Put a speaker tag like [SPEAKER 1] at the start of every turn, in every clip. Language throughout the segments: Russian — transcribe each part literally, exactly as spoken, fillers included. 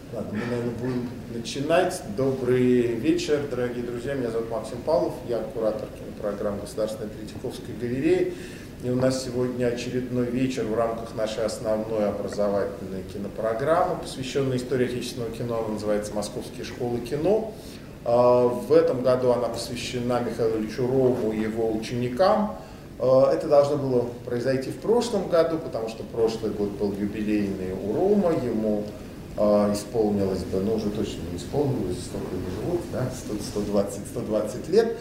[SPEAKER 1] Ладно, мы, наверное, будем начинать. Добрый вечер, дорогие друзья. Меня зовут Максим Павлов, я куратор кинопрограммы Государственной Третьяковской галереи. И у нас сегодня очередной вечер в рамках нашей основной образовательной кинопрограммы, посвященной истории отечественного кино. Она называется «Московские школы кино». В этом году она посвящена Михаилу Ильичу Рому и его ученикам. Это должно было произойти в прошлом году, потому что прошлый год был юбилейный у Рома, ему исполнилось бы, ну уже точно не исполнилось, столько не живут, да, сто двадцать сто двадцать лет.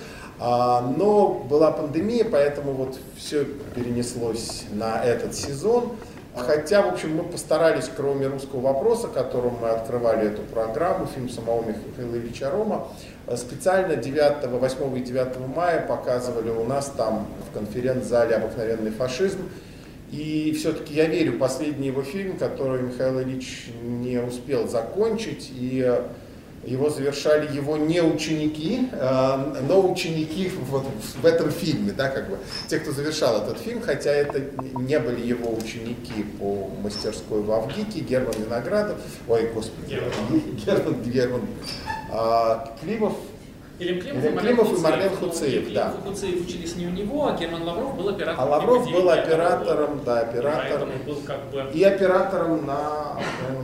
[SPEAKER 1] Но была пандемия, поэтому вот все перенеслось на этот сезон. Хотя, в общем, мы постарались, кроме «Русского вопроса», которым мы открывали эту программу, фильм самого Михаила Ильича Рома, специально девятого, восьмого и девятого мая показывали у нас там в конференц-зале «Обыкновенный фашизм». И все-таки я верю в последний его фильм, который Михаил Ильич не успел закончить, и его завершали его не ученики, но ученики вот в этом фильме, да, как бы, те, кто завершал этот фильм, хотя это не были его ученики по мастерской в Авгике, Герман Виноградов, ой, господи, Герман, Герман а, Климов,
[SPEAKER 2] Илем Климов,
[SPEAKER 1] Илем Климов и Марлен Хуцеев, да.
[SPEAKER 2] Климов и Хуцеев учились не у него, а Герман Лавров был оператором.
[SPEAKER 1] А Лавров был оператором, да, оператором.
[SPEAKER 2] И, был как бы...
[SPEAKER 1] и оператором на,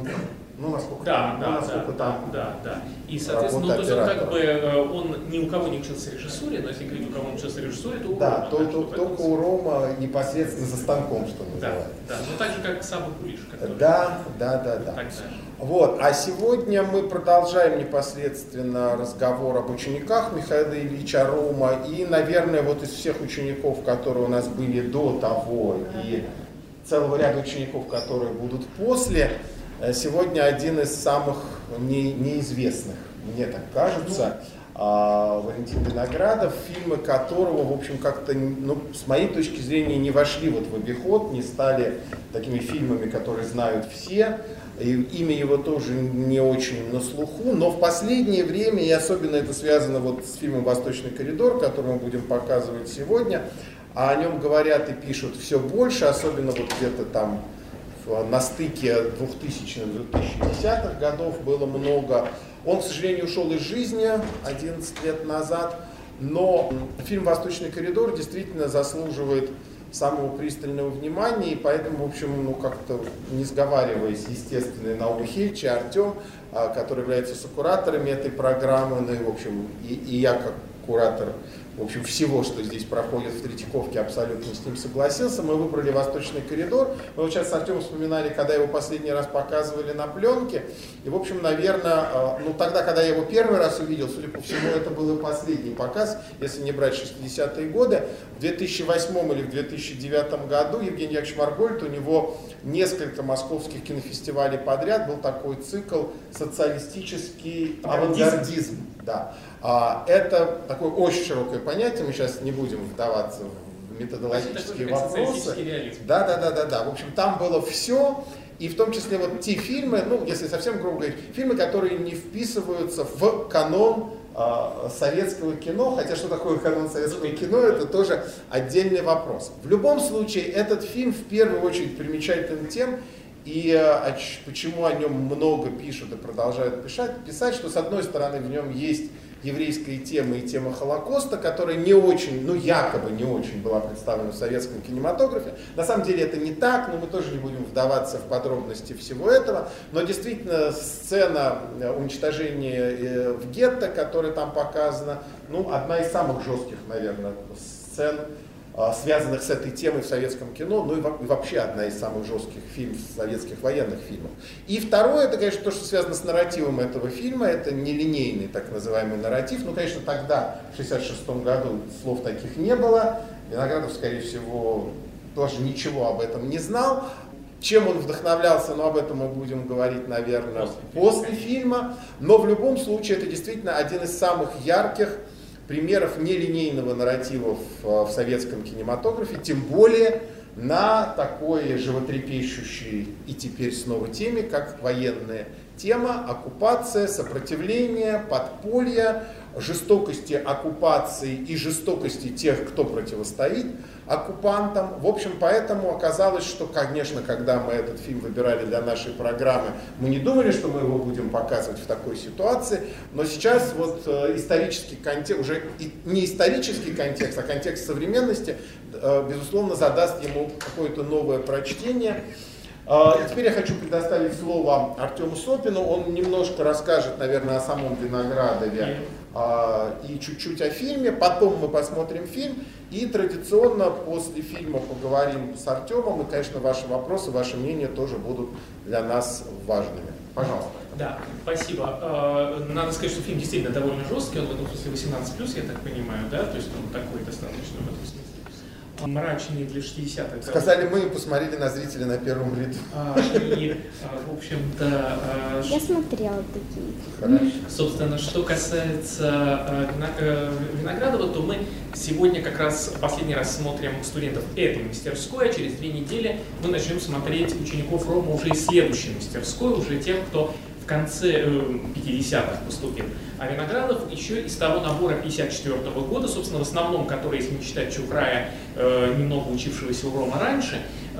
[SPEAKER 1] ну, насколько,
[SPEAKER 2] да,
[SPEAKER 1] там,
[SPEAKER 2] да,
[SPEAKER 1] ну, насколько
[SPEAKER 2] да,
[SPEAKER 1] там
[SPEAKER 2] да, да. И, соответственно, ну, то есть он как бы, он ни у кого не учился режиссуре, но если говорить, у кого он учился режиссуре, то у
[SPEAKER 1] да,
[SPEAKER 2] Рома.
[SPEAKER 1] То,
[SPEAKER 2] так,
[SPEAKER 1] то, только у Рома непосредственно за станком, что называется.
[SPEAKER 2] Да, да, ну так же, как Саба Кулиш, который...
[SPEAKER 1] Да, да, да, да.
[SPEAKER 2] Так же.
[SPEAKER 1] Вот, а сегодня мы продолжаем непосредственно разговор об учениках Михаила Ильича Рома. И, наверное, вот из всех учеников, которые у нас были до того, и целого ряда учеников, которые будут после, сегодня один из самых не, неизвестных, мне так кажется, Валентин Виноградов, фильмы которого, в общем, как-то, ну, с моей точки зрения, не вошли вот в обиход, не стали такими фильмами, которые знают все. И имя его тоже не очень на слуху, но в последнее время, и особенно это связано вот с фильмом «Восточный коридор», который мы будем показывать сегодня, а о нем говорят и пишут все больше, особенно вот где-то там на стыке двухтысячных и двухтысячных годов было много. Он, к сожалению, ушел из жизни одиннадцать лет назад, но фильм «Восточный коридор» действительно заслуживает самого пристального внимания, и поэтому, в общем, ну как-то не сговариваясь, естественно, и Наум Михельевич, и Артем, который является сокураторами этой программы, ну и, в общем, и, и я как куратор, в общем, всего, что здесь проходит в Третьяковке, абсолютно с ним согласился. Мы выбрали «Восточный коридор». Мы вот сейчас с Артемом вспоминали, когда его последний раз показывали на пленке. И, в общем, наверное, ну тогда, когда я его первый раз увидел, судя по всему, это был и последний показ, если не брать шестидесятые годы. В две тысячи восьмом или в две тысячи девятом году Евгений Яковлевич Маргольд, у него несколько московских кинофестивалей подряд, был такой цикл «Социалистический авангардизм». Да. Это такое очень широкое понятие, мы сейчас не будем вдаваться в методологические вопросы. Да, да, да, да, да. В общем, там было все, и в том числе вот те фильмы, ну, если совсем грубо говорить, фильмы, которые не вписываются в канон э, советского кино, хотя что такое канон советского кино, это тоже отдельный вопрос. В любом случае, этот фильм в первую очередь примечателен тем, и э, почему о нем много пишут и продолжают писать, писать, что с одной стороны в нем есть еврейская тема и тема Холокоста, которая не очень, ну якобы не очень была представлена в советском кинематографе. На самом деле это не так, но мы тоже не будем вдаваться в подробности всего этого. Но действительно сцена уничтожения в гетто, которая там показана, ну одна из самых жестких, наверное, сцен, связанных с этой темой в советском кино, ну и вообще одна из самых жестких фильмов, советских военных фильмов. И второе, это, конечно, то, что связано с нарративом этого фильма, это нелинейный так называемый нарратив. Ну, конечно, тогда, в шестьдесят шестом году, слов таких не было. Виноградов, скорее всего, тоже ничего об этом не знал. Чем он вдохновлялся, но об этом мы будем говорить, наверное, после, после фильма. Но в любом случае, это действительно один из самых ярких примеров нелинейного нарратива в, в советском кинематографе, тем более на такой животрепещущей и теперь снова теме, как военная тема, оккупация, сопротивление, подполье, жестокости оккупации и жестокости тех, кто противостоит оккупантам. В общем, поэтому оказалось, что, конечно, когда мы этот фильм выбирали для нашей программы, мы не думали, что мы его будем показывать в такой ситуации, но сейчас вот э, исторический контекст, уже и, не исторический контекст, а контекст современности, э, безусловно, задаст ему какое-то новое прочтение. И теперь я хочу предоставить слово Артему Сопину. Он немножко расскажет, наверное, о самом Виноградове и чуть-чуть о фильме. Потом мы посмотрим фильм. И традиционно после фильма поговорим с Артемом. И, конечно, ваши вопросы, ваши мнения тоже будут для нас важными. Пожалуйста.
[SPEAKER 2] Да, спасибо. Надо сказать, что фильм действительно довольно жесткий. Он в этом смысле восемнадцать плюс, я так понимаю, да? То есть он такой достаточно в этом смысле. Мрачный для шестидесятых.
[SPEAKER 1] Сказали мы и посмотрели на зрителей на первом ряду.
[SPEAKER 2] А, и, в общем-то... А,
[SPEAKER 3] я смотрела такие.
[SPEAKER 1] Хорошо.
[SPEAKER 2] Собственно, что касается Виноградова, то мы сегодня как раз последний раз смотрим студентов этой мастерской, а через две недели мы начнем смотреть учеников Рома уже из следующей мастерской, уже тех, кто в конце пятидесятых поступил. А Виноградов еще из того набора пятьдесят четвёртого года, собственно, в основном, который, если не считать Чухрая, немного учившегося у Рома раньше,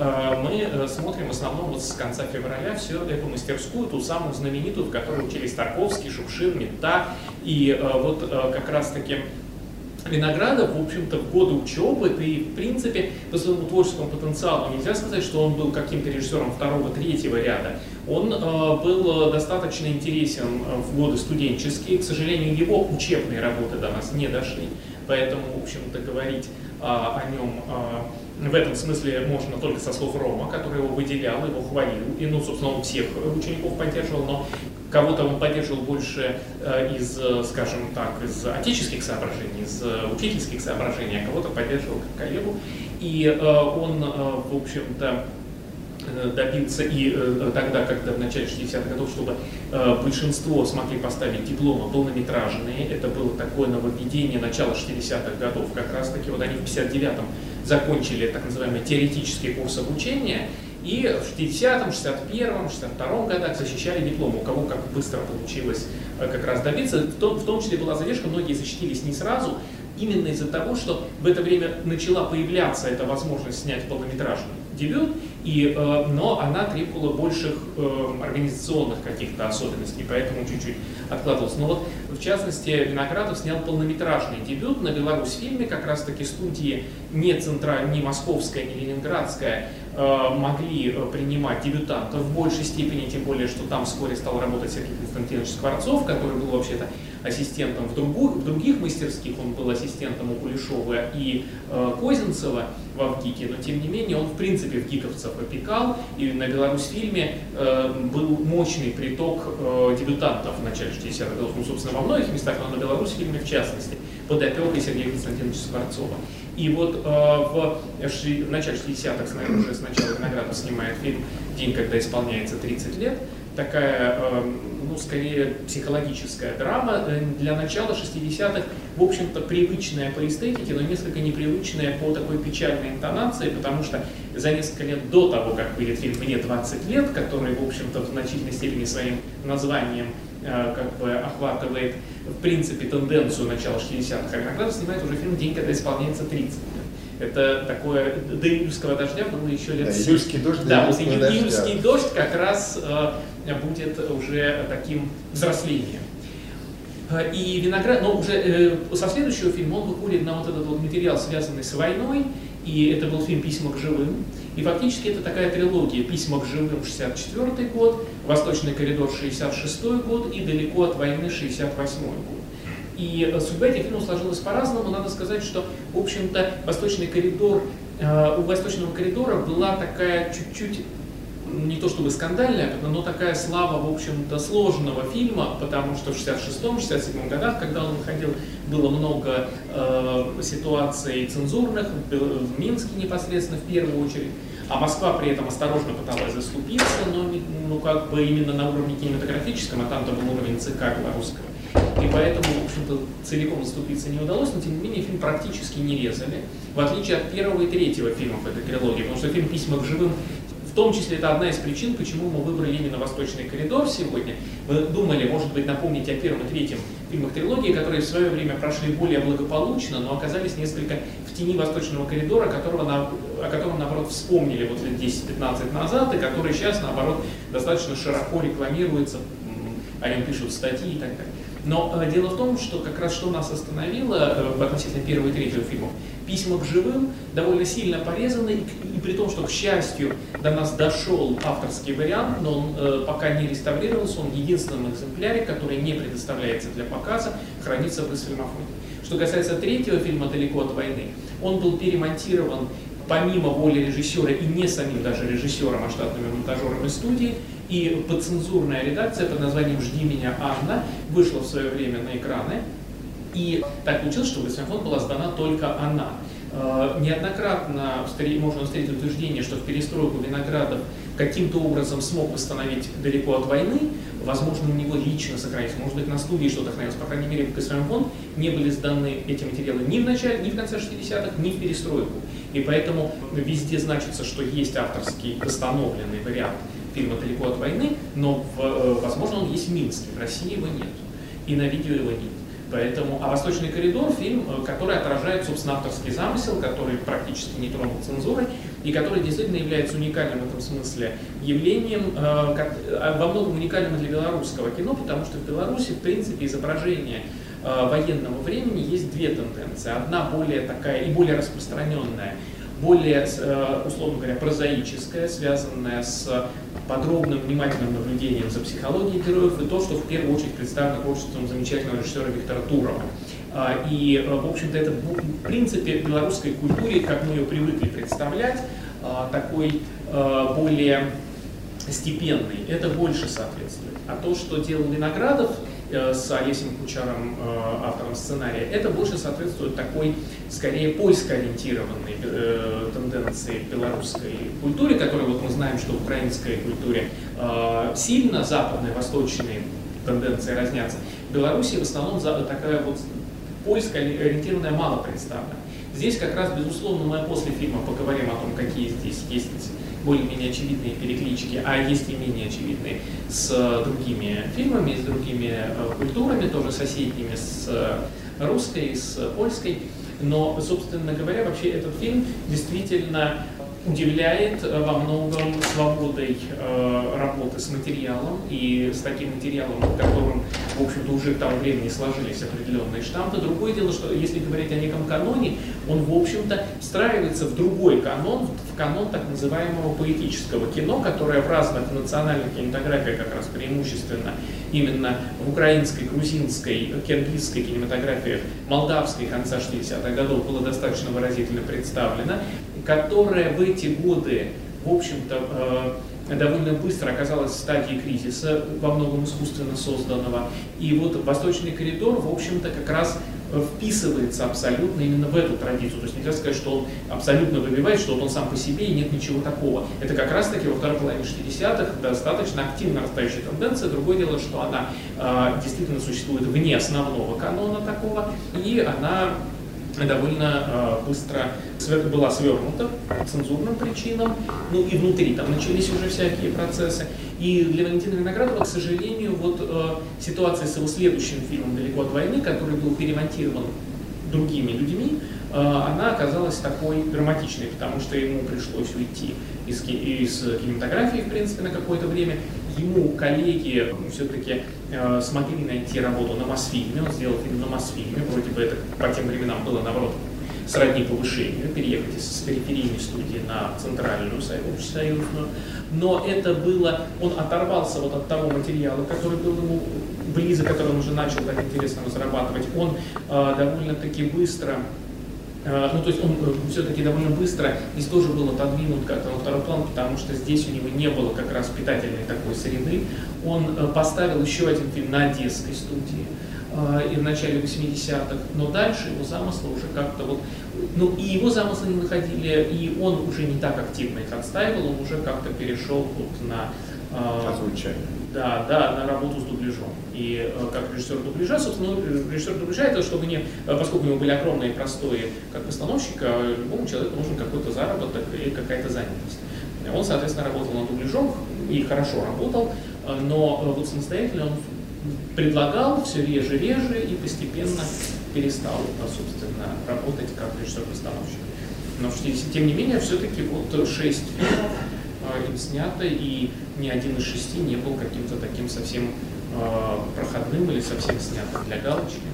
[SPEAKER 2] мы смотрим в основном вот с конца февраля всю эту мастерскую, ту самую знаменитую, в которой учились Тарковский, Шукшин, Мета. И вот как раз-таки Виноградов, в общем-то, в годы учебы, да и в принципе по своему творческому потенциалу нельзя сказать, что он был каким-то режиссером второго-третьего ряда. Он э, был достаточно интересен в годы студенческие. К сожалению, его учебные работы до нас не дошли, поэтому, в общем-то, говорить э, о нем э, в этом смысле можно только со слов Рома, который его выделял, его хвалил, и, ну, собственно, он всех учеников поддерживал, но кого-то он поддерживал больше э, из, скажем так, из отеческих соображений, из учительских соображений, а кого-то поддерживал как коллегу. И э, он, э, в общем-то, добился и э, тогда, когда в начале шестидесятых годов, чтобы э, большинство смогли поставить дипломы полнометражные. Это было такое нововведение начала шестидесятых годов. Как раз таки вот они в пятьдесят девятом закончили так называемый теоретический курс обучения. И в шестидесятом, шестьдесят первом, шестьдесят втором годах защищали дипломы. У кого как быстро получилось э, как раз добиться. В том, в том числе была задержка, многие защитились не сразу. Именно из-за того, что в это время начала появляться эта возможность снять полнометражный дебют, и, э, но она требовала больших э, организационных каких-то особенностей, поэтому чуть-чуть откладывалась. Но вот, в частности, Виноградов снял полнометражный дебют на Беларусьфильме, как раз-таки студии не центральная, не московская, не ленинградская э, могли э, принимать дебютантов в большей степени, тем более, что там вскоре стал работать Сергей Константинович Скворцов, который был вообще-то ассистентом в, другу, в других мастерских, он был ассистентом у Кулешова и э, Козинцева в Авгике, но тем не менее он в принципе в гиковцев опекал, и на Беларусьфильме э, был мощный приток э, дебютантов в начале шестидесятых годов, ну, собственно, во многих местах, но на Беларусьфильме в частности, под опекой Сергея Константиновича Скворцова. И вот э, в, в начале шестидесятых, уже сначала Виноградов снимает фильм «День, когда исполняется тридцать лет», такая, э, ну, скорее, психологическая драма. Для начала шестидесятых, в общем-то, привычная по эстетике, но несколько непривычная по такой печальной интонации, потому что за несколько лет до того, как выйдет фильм «Мне двадцать лет», который, в общем-то, в значительной степени своим названием э, как бы охватывает, в принципе, тенденцию начала шестидесятых, а Виноградов снимает уже фильм «День, когда исполняется тридцать лет». Это такое, до июльского дождя было еще лет...
[SPEAKER 1] Да, июльский дождь,
[SPEAKER 2] да, вот июльский дождь как раз э, будет уже таким взрослением. И Виноград, но уже э, со следующего фильма он выходит на вот этот вот материал, связанный с войной, и это был фильм «Письма к живым». И фактически это такая трилогия: «Письма к живым» шестьдесят четвёртый год, «Восточный коридор» шестьдесят шестой год и «Далеко от войны» шестьдесят восьмой год. И судьба этих фильмов сложилась по-разному. Надо сказать, что, в общем-то, «Восточный коридор», э, у «Восточного коридора» была такая чуть-чуть, не то чтобы скандальная, но такая слава, в общем-то, сложного фильма, потому что в шестьдесят шестом — шестьдесят седьмом годах, когда он выходил, было много э, ситуаций цензурных, в Минске непосредственно в первую очередь, а Москва при этом осторожно пыталась заступиться, но ну, как бы именно на уровне кинематографическом, а там-то был уровень ЦК белорусского. И поэтому, в общем-то, целиком заступиться не удалось, но тем не менее фильм практически не резали, в отличие от первого и третьего фильмов этой трилогии, потому что фильм «Письма к живым» В том числе это одна из причин, почему мы выбрали именно «Восточный коридор» сегодня. Мы думали, может быть, напомнить о первом и третьем фильмах трилогии, которые в свое время прошли более благополучно, но оказались несколько в тени «Восточного коридора», которого на, о котором, наоборот, вспомнили вот лет десять-пятнадцать назад, и который сейчас, наоборот, достаточно широко рекламируется, о нем пишут статьи и так далее. Но э, дело в том, что как раз что нас остановило э, относительно первого и третьего фильмов, «Письма к живым» довольно сильно порезаны, и, и при том, что, к счастью, до нас дошел авторский вариант, но он э, пока не реставрировался, он в единственном экземпляре, который не предоставляется для показа, хранится в Росфильмофонде. Что касается третьего фильма «Далеко от войны», он был перемонтирован помимо воли режиссера и не самим даже режиссером, а штатными монтажерами студии, и подцензурная редакция под названием «Жди меня, Анна» вышла в свое время на экраны. И так получилось, что в Росфильмофонд была сдана только она. Э, неоднократно можно встретить утверждение, что в перестройку Виноградов каким-то образом смог восстановить «Далеко от войны». Возможно, у него лично сохранилось, может быть, на студии что-то хранилось. По крайней мере, в Росфильмофонд не были сданы эти материалы ни в начале, ни в конце шестидесятых, ни в перестройку. И поэтому везде значится, что есть авторский восстановленный вариант фильма «Далеко от войны», но, в, возможно, он есть в Минске, в России его нет, и на видео его нет. Поэтому, а «Восточный коридор» — фильм, который отражает, собственно, авторский замысел, который практически не тронут цензурой, и который действительно является уникальным в этом смысле явлением, э, во многом уникальным для белорусского кино, потому что в Беларуси, в принципе, изображение э, военного времени есть две тенденции. Одна более такая и более распространенная, более, условно говоря, прозаическая, связанная с подробным, внимательным наблюдением за психологией героев, и то, что в первую очередь представлено творчеством замечательного режиссера Виктора Турова. И, в общем-то, это в принципе в белорусской культуре, как мы ее привыкли представлять, такой более степенный, это больше соответствует. А то, что делал Виноградов с Олесем Кучаром, автором сценария, это больше соответствует такой, скорее, польско-ориентированной э, тенденции белорусской культуре, которую вот мы знаем, что в украинской культуре э, сильно западные, восточные тенденции разнятся. В Беларуси в основном такая вот польско-ориентированная мало представлена. Здесь как раз, безусловно, мы после фильма поговорим о том, какие здесь есть более-менее очевидные переклички, а есть и менее очевидные с другими фильмами, с другими культурами, тоже соседними, с русской, с польской. Но, собственно говоря, вообще этот фильм действительно удивляет во многом свободой э, работы с материалом и с таким материалом, в котором, в общем-то, уже к тому времени сложились определенные штампы. Другое дело, что если говорить о неком каноне, он, в общем-то, встраивается в другой канон, в канон так называемого поэтического кино, которое в разных национальных кинематографиях, как раз преимущественно именно в украинской, грузинской, киргизской кинематографии, молдавской конца шестидесятых годов было достаточно выразительно представлено, которая в эти годы, в общем-то, э, довольно быстро оказалась в стадии кризиса, во многом искусственно созданного. И вот «Восточный коридор», в общем-то, как раз вписывается абсолютно именно в эту традицию. То есть нельзя сказать, что он абсолютно выбивает, что вот он сам по себе и нет ничего такого. Это как раз-таки во второй половине шестидесятых достаточно активно растающая тенденция. Другое дело, что она э, действительно существует вне основного канона такого, и она довольно э, быстро была свернута по цензурным причинам, ну и внутри там начались уже всякие процессы. И для Валентина Виноградова, к сожалению, вот э, ситуация с его следующим фильмом «Далеко от войны», который был перемонтирован другими людьми, э, она оказалась такой драматичной, потому что ему пришлось уйти из, из кинематографии, в принципе, на какое-то время. Ему коллеги все-таки э, смогли найти работу на Мосфильме, он сделал фильм на Мосфильме, вроде бы это по тем временам было, наоборот, сродни повышению, переехать из периферийной студии на центральную, общесоюзную. Но это было, он оторвался вот от того материала, который был ему близок, который он уже начал так интересно разрабатывать. Он э, довольно-таки быстро Ну, то есть он все-таки довольно быстро здесь тоже был отодвинут как-то на второй план, потому что здесь у него не было как раз питательной такой среды. Он поставил еще один фильм на Одесской студии и в начале восьмидесятых, но дальше его замыслы уже как-то вот, ну и его замыслы не находили, и он уже не так активно их отстаивал, он уже как-то перешел вот на
[SPEAKER 1] озвучание.
[SPEAKER 2] Да, да, на работу с дубляжом. И э, как режиссер дубляжа, собственно, режиссер дубляжа, это чтобы не, поскольку у него были огромные простые как постановщика, любому человеку нужен какой-то заработок и какая-то занятость. Он, соответственно, работал над дубляжом и хорошо работал, но вот самостоятельно он предлагал все реже, реже и постепенно перестал, собственно, работать как режиссер-постановщик. Но тем не менее, все-таки вот шесть фильмов им снято, и ни один из шести не был каким-то таким совсем проходным или совсем снятым для галочки.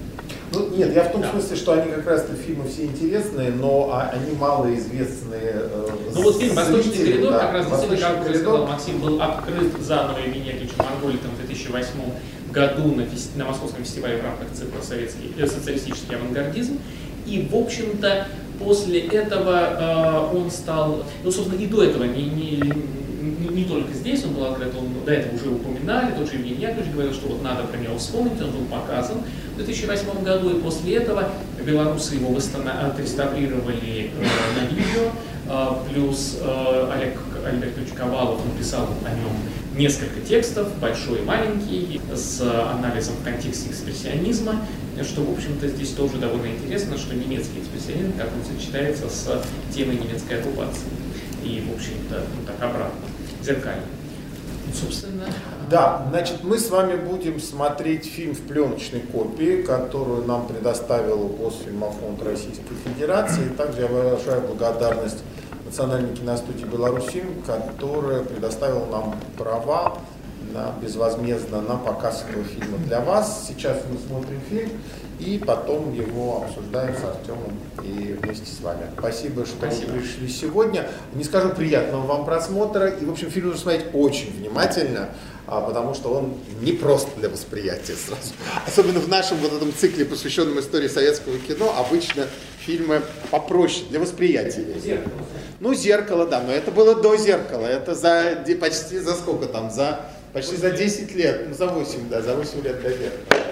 [SPEAKER 1] Ну, нет, я в том
[SPEAKER 2] да.
[SPEAKER 1] смысле, что они как раз-то фильмы все интересные, но они малоизвестные. Э,
[SPEAKER 2] ну вот фильм «Восточный коридор»,
[SPEAKER 1] да,
[SPEAKER 2] как раз действительно, как уже
[SPEAKER 1] коридор.
[SPEAKER 2] сказал Максим, был открыт заново Евгением Яковлевичем Марголитом в две тысячи восьмом году на, фест... на Московском фестивале в рамках цикла «Советский... социалистический авангардизм». И, в общем-то, после этого э, он стал, ну, собственно, и до этого, не, не, не, не только здесь он был открыт, он до этого уже упоминали, тот же Евгений Яковлевич говорил, что вот надо про него вспомнить, он был показан в две тысячи восьмом году, и после этого белорусы его отреставрировали э, на видео, э, плюс э, Олег Альбертович Ковалов написал о нем несколько текстов, большой и маленький, с анализом в контексте экспрессионизма, что, в общем-то, здесь тоже довольно интересно, что немецкий экспрессионизм, как он сочетается с темой немецкой оккупации. И, в общем-то, ну, так обратно, зеркально. Ну, собственно...
[SPEAKER 1] Да, значит, мы с вами будем смотреть фильм в пленочной копии, которую нам предоставил Госфильмофонд Российской Федерации. Также я выражаю благодарность Национальной киностудии «Беларусьфильм», которая предоставила нам права на, безвозмездно на показ этого фильма для вас. Сейчас мы смотрим фильм и потом его обсуждаем с Артемом и вместе с вами. Спасибо, что
[SPEAKER 2] Спасибо.
[SPEAKER 1] вы пришли сегодня. Не скажу, приятного вам просмотра. И, в общем, фильм нужно смотреть очень внимательно, потому что он не прост для восприятия сразу. Особенно в нашем вот этом цикле, посвященном истории советского кино, обычно фильмы попроще для восприятия.
[SPEAKER 2] Зеркало.
[SPEAKER 1] Ну, «Зеркало», да, но это было до «Зеркала». Это за почти за сколько там, за почти за десять лет, ну за восемь, да, за восемь лет до «Зеркала».